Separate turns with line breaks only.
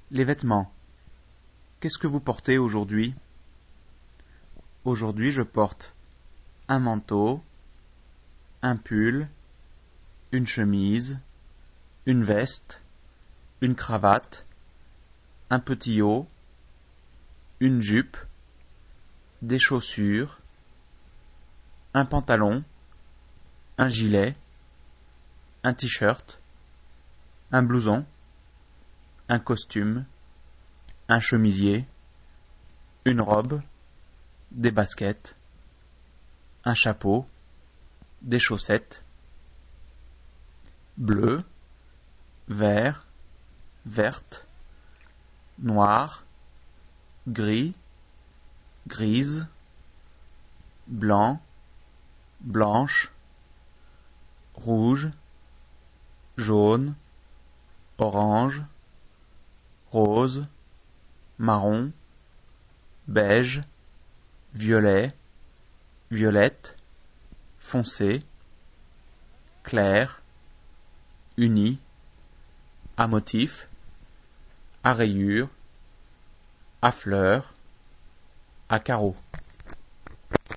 Les vêtements. Qu'est-ce que vous portez aujourd'hui? Aujourd'hui, je porte un manteau, un pull, une chemise, une veste, une cravate, un petit haut, une jupe, des chaussures, un pantalon, un gilet, un t-shirt, un blouson, un costume, un chemisier, une robe, des baskets, un chapeau, des chaussettes, bleu, vert, verte, noir, gris, grise, blanc, blanche, rouge, jaune, orange, rose, marron, beige, violet, violette, foncé, clair, uni, à motif, à rayures, à fleurs, à carreaux.